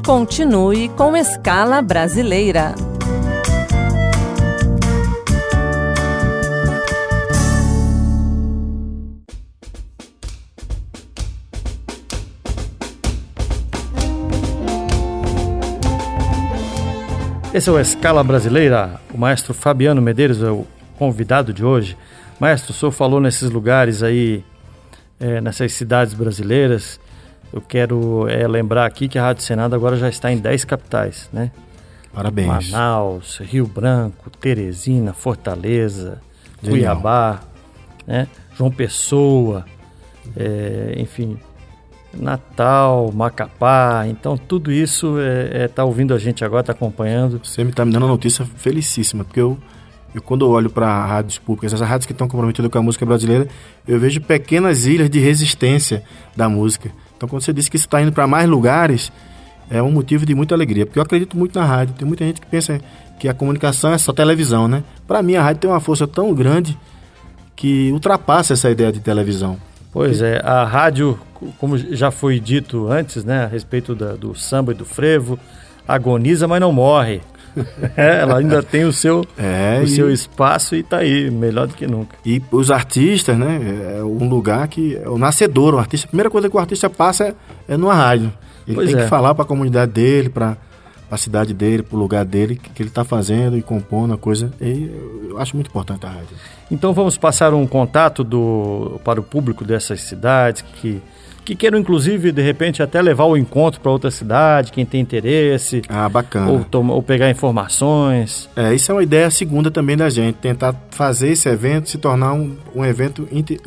Continue com Escala Brasileira. Esse é o Escala Brasileira. O maestro Fabiano Medeiros é o convidado de hoje. Maestro, o senhor falou nesses lugares aí, nessas cidades brasileiras. Eu quero lembrar aqui que a Rádio Senado agora já está em 10 capitais, né? Parabéns. Manaus, Rio Branco, Teresina, Fortaleza, Cuiabá, né? João Pessoa, enfim, Natal, Macapá. Então tudo isso tá ouvindo a gente agora, está acompanhando. Você me está me dando uma notícia felicíssima, porque eu quando eu olho para rádios públicas, essas rádios que estão comprometidas com a música brasileira, eu vejo pequenas ilhas de resistência da música. Então, quando você disse que isso está indo para mais lugares, é um motivo de muita alegria, porque eu acredito muito na rádio. Tem muita gente que pensa que a comunicação é só televisão, né? Para mim, a rádio tem uma força tão grande que ultrapassa essa ideia de televisão. Pois é, a rádio, como já foi dito antes, né, a respeito do samba e do frevo, agoniza, mas não morre. Ela ainda tem o seu espaço e está aí, melhor do que nunca. E os artistas, né, é um lugar que é o nascedor. O artista, a primeira coisa que o artista passa é numa rádio. Ele tem que falar para a comunidade dele, para a cidade dele, para o lugar dele, que ele está fazendo e compondo a coisa. E eu acho muito importante a rádio. Então vamos passar um contato para o público dessas cidades que queiram, inclusive, de repente, até levar o encontro para outra cidade, quem tem interesse. Bacana. Ou pegar informações. Isso é uma ideia segunda também da gente, tentar fazer esse evento se tornar um evento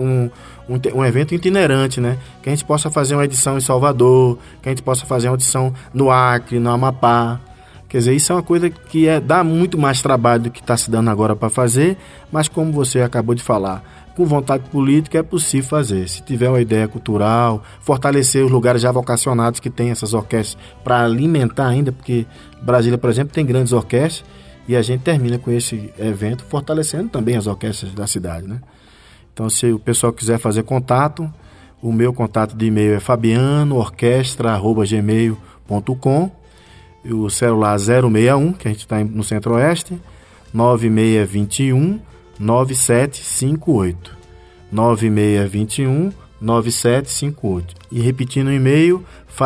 itinerante, né? Que a gente possa fazer uma edição em Salvador, que a gente possa fazer uma edição no Acre, no Amapá. Quer dizer, isso é uma coisa que dá muito mais trabalho do que está se dando agora para fazer, mas como você acabou de falar, com vontade política é possível fazer. Se tiver uma ideia cultural, fortalecer os lugares já vocacionados que tem essas orquestras para alimentar ainda, porque Brasília, por exemplo, tem grandes orquestras e a gente termina com esse evento fortalecendo também as orquestras da cidade, né? Então, se o pessoal quiser fazer contato, o meu contato de e-mail é fabianoorquestra@gmail.com e o celular 061, que a gente está no Centro-Oeste, 9621-9758. 9621-9758. E repetindo o e-mail,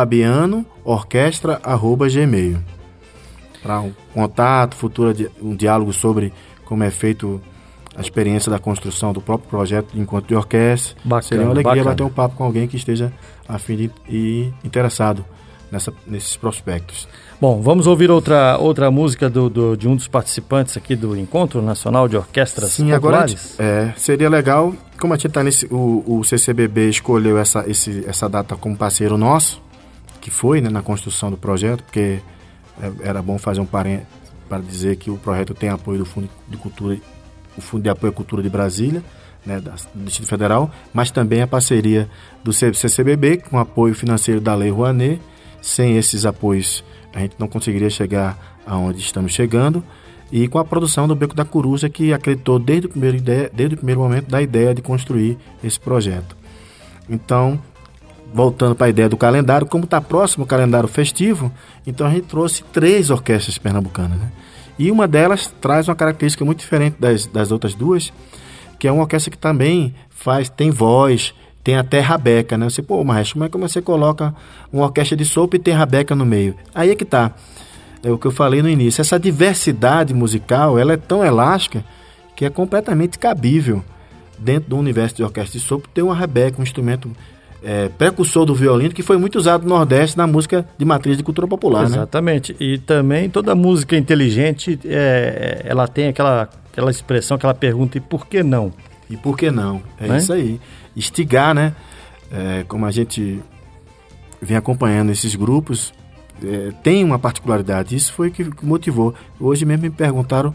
fabianoorquestra@gmail. Para um contato, um diálogo sobre como é feito a experiência da construção do próprio projeto de encontro de orquestra. Bacana, seria uma alegria bater um papo com alguém que esteja a fim e interessado nesses prospectos. Bom, vamos ouvir outra música de um dos participantes aqui do Encontro Nacional de Orquestras Populares? Agora seria legal, como a gente está o CCBB escolheu essa data como parceiro nosso, que foi, né, na construção do projeto, porque era bom fazer um parênteses para dizer que o projeto tem apoio do Fundo de Cultura, o Fundo de Apoio à Cultura de Brasília, né, do Distrito Federal, mas também a parceria do CCBB com apoio financeiro da Lei Rouanet. Sem esses apoios, a gente não conseguiria chegar aonde estamos chegando. E com a produção do Beco da Coruja, que acreditou desde o primeiro momento da ideia de construir esse projeto. Então, voltando para a ideia do calendário, como está próximo o calendário festivo, então a gente trouxe 3 orquestras pernambucanas, né? E uma delas traz uma característica muito diferente das outras duas, que é uma orquestra que também tem voz, tem até rabeca, né? Você, maestro, como é que você coloca uma orquestra de sopro e tem rabeca no meio? Aí é que tá. É o que eu falei no início. Essa diversidade musical, ela é tão elástica que é completamente cabível dentro do universo de orquestra de sopro ter uma rabeca, um instrumento precursor do violino, que foi muito usado no Nordeste na música de matriz de cultura popular. Exatamente. Né? E também toda música inteligente, ela tem aquela expressão, aquela pergunta, e por que não? E por que não? Isso aí. Instigar, né? Como a gente vem acompanhando esses grupos, tem uma particularidade. Isso foi o que motivou. Hoje mesmo me perguntaram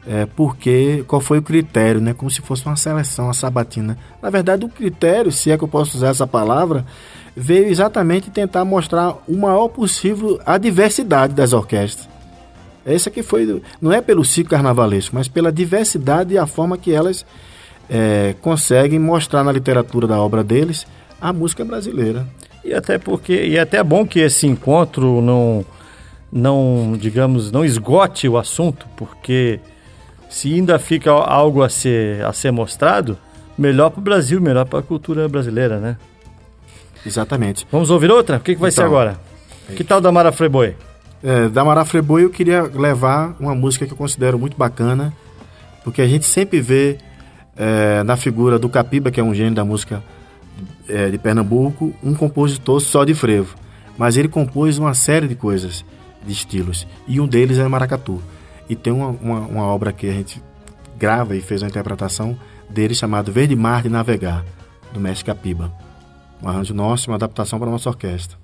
qual foi o critério, né? Como se fosse uma seleção, uma sabatina. Na verdade, o critério, se é que eu posso usar essa palavra, veio exatamente tentar mostrar o maior possível a diversidade das orquestras. Essa que foi, não é pelo ciclo carnavalesco, mas pela diversidade e a forma que elas conseguem mostrar na literatura da obra deles a música brasileira. E até bom que esse encontro digamos, não esgote o assunto, porque se ainda fica algo a ser mostrado, melhor para o Brasil, melhor para a cultura brasileira, né? Exatamente. Vamos ouvir outra? O que vai ser agora? Que tal da Mara Freboy? Da Mara Freboy eu queria levar uma música que eu considero muito bacana, porque a gente sempre vê na figura do Capiba, que é um gênio da música de Pernambuco, um compositor só de frevo. Mas ele compôs uma série de coisas, de estilos, e um deles é maracatu. E tem uma obra que a gente grava e fez uma interpretação dele chamado Verde Mar de Navegar, do mestre Capiba. Um arranjo nosso e uma adaptação para a nossa orquestra.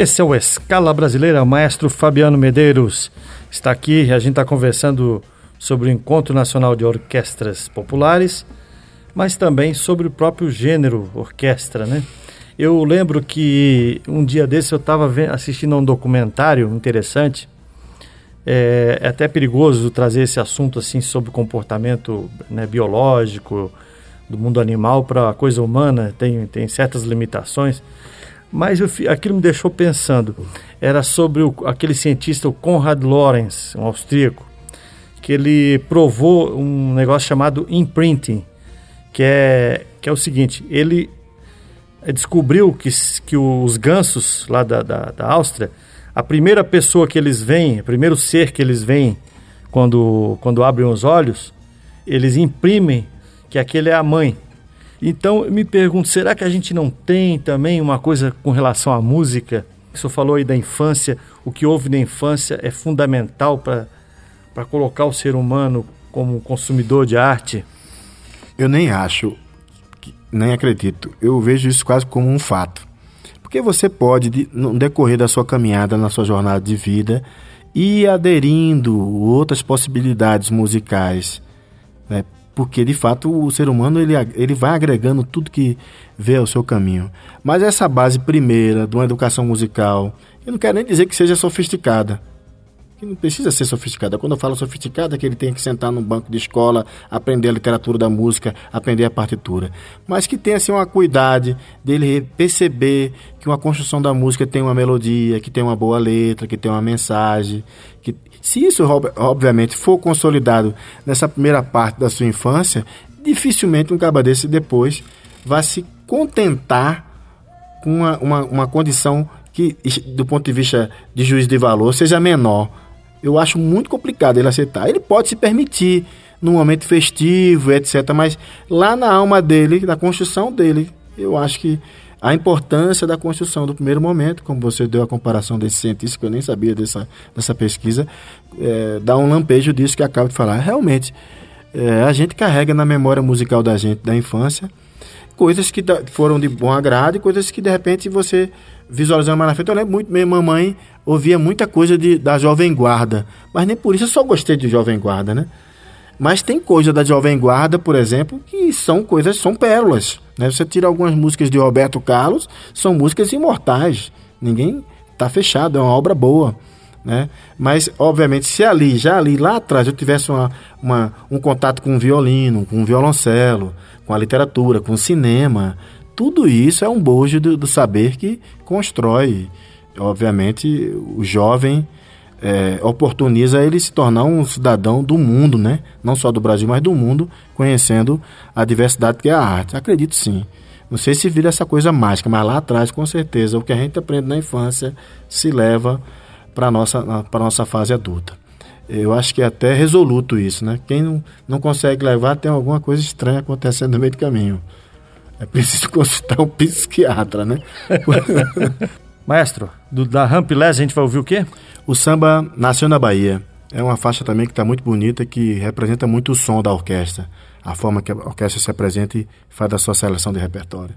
Esse é o Escala Brasileira, o maestro Fabiano Medeiros está aqui. A gente está conversando sobre o Encontro Nacional de Orquestras Populares, mas também sobre o próprio gênero orquestra, né? Eu lembro que um dia desse eu estava assistindo a um documentário interessante. É até perigoso trazer esse assunto assim sobre o comportamento, né, biológico do mundo animal para a coisa humana, tem certas limitações. Mas aquilo me deixou pensando. Era sobre aquele cientista, o Konrad Lorenz, um austríaco, que ele provou um negócio chamado imprinting, que é o seguinte: ele descobriu que os gansos lá da Áustria, a primeira pessoa que eles veem, o primeiro ser que eles veem quando abrem os olhos, eles imprimem que aquele é a mãe. Então, eu me pergunto, será que a gente não tem também uma coisa com relação à música? O senhor falou aí da infância, o que houve na infância é fundamental para colocar o ser humano como consumidor de arte? Eu nem acho, nem acredito. Eu vejo isso quase como um fato. Porque você pode, no decorrer da sua caminhada, na sua jornada de vida, ir aderindo outras possibilidades musicais, né? Porque, de fato, o ser humano ele vai agregando tudo que vê ao seu caminho. Mas essa base primeira de uma educação musical, eu não quero nem dizer que seja sofisticada. Que não precisa ser sofisticada. Quando eu falo sofisticada, é que ele tem que sentar num banco de escola, aprender a literatura da música, aprender a partitura. Mas que tenha assim, uma cuidade dele perceber que uma construção da música tem uma melodia, que tem uma boa letra, que tem uma mensagem. Se isso, obviamente, for consolidado nessa primeira parte da sua infância, dificilmente um caba desse depois vai se contentar com uma condição que, do ponto de vista de juízo de valor, seja menor. Eu acho muito complicado ele aceitar. Ele pode se permitir num momento festivo, etc. Mas lá na alma dele, na construção dele, eu acho que a importância da construção do primeiro momento, como você deu a comparação desse cientista, que eu nem sabia dessa pesquisa, dá um lampejo disso que eu acabo de falar. Realmente, a gente carrega na memória musical da gente, da infância, coisas que foram de bom agrado e coisas que, de repente, você visualizando mais na frente. Eu lembro muito, minha mamãe ouvia muita coisa da Jovem Guarda, mas nem por isso eu só gostei de Jovem Guarda, né? Mas tem coisa da Jovem Guarda, por exemplo, que são pérolas, né? Você tira algumas músicas de Roberto Carlos, são músicas imortais. Ninguém está fechado, é uma obra boa, né? Mas, obviamente, se já ali lá atrás eu tivesse um contato com o violino, com o violoncelo, com a literatura, com o cinema, tudo isso é um bojo do saber que constrói. Obviamente, o jovem oportuniza ele se tornar um cidadão do mundo, né? Não só do Brasil, mas do mundo, conhecendo a diversidade que é a arte. Acredito sim. Não sei se vira essa coisa mágica, mas lá atrás, com certeza, o que a gente aprende na infância se leva para a nossa fase adulta. Eu acho que é até resoluto isso, né? Quem não consegue levar, tem alguma coisa estranha acontecendo no meio do caminho. É preciso consultar um psiquiatra, né? Maestro, da Rampilés a gente vai ouvir o quê? O Samba Nasceu na Bahia. É uma faixa também que está muito bonita, que representa muito o som da orquestra. A forma que a orquestra se apresenta e faz da sua seleção de repertório.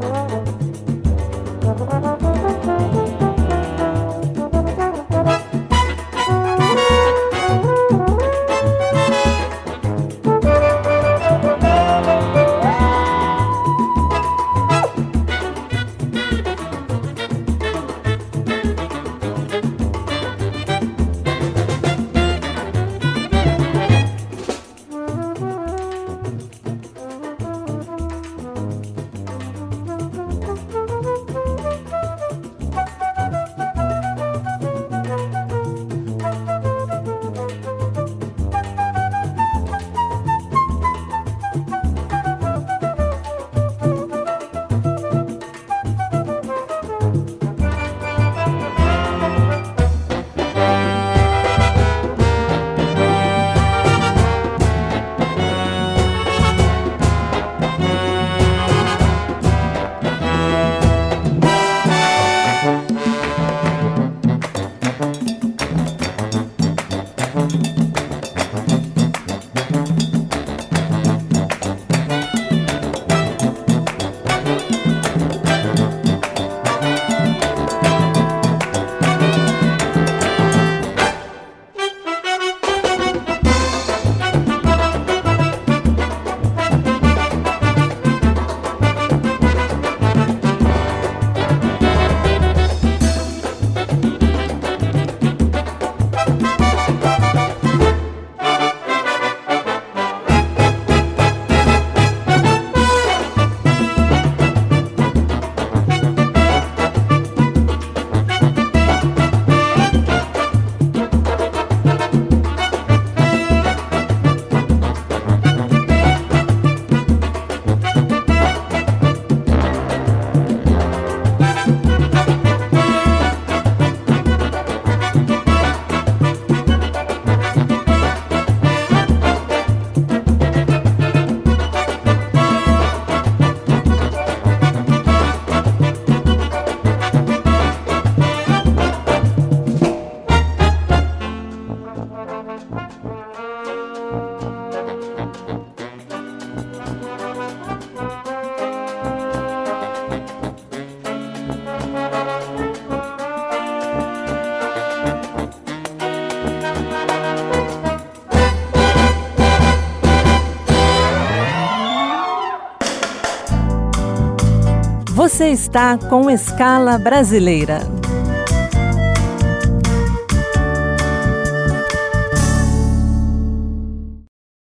Você está com Escala Brasileira.